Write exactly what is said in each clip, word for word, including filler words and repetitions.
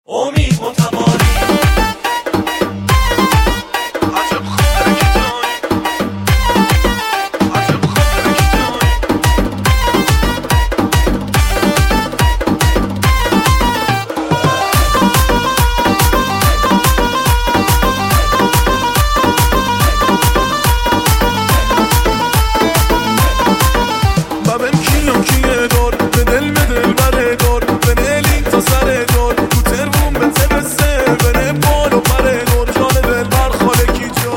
امید متواری عجب خاطر کی جای عجب خاطر کی جای ببین کیم کیه دار به دل به دل بره دار به دلی تا سر دار تو ترمون به تبسه بره بال و پره دار جان دل بر خاله کی جا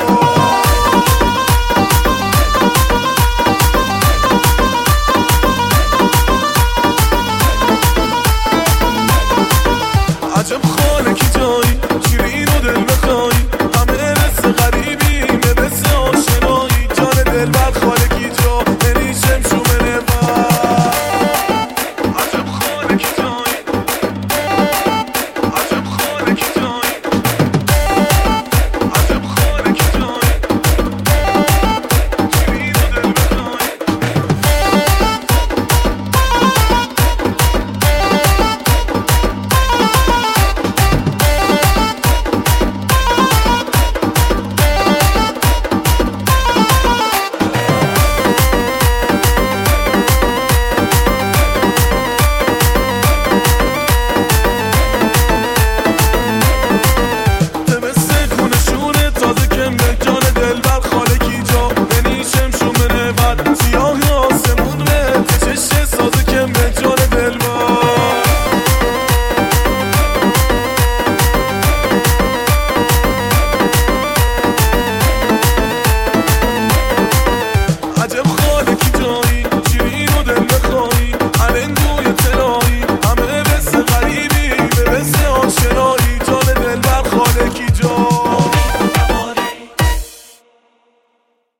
عجب خاله کی جای شیرین و دل بخوای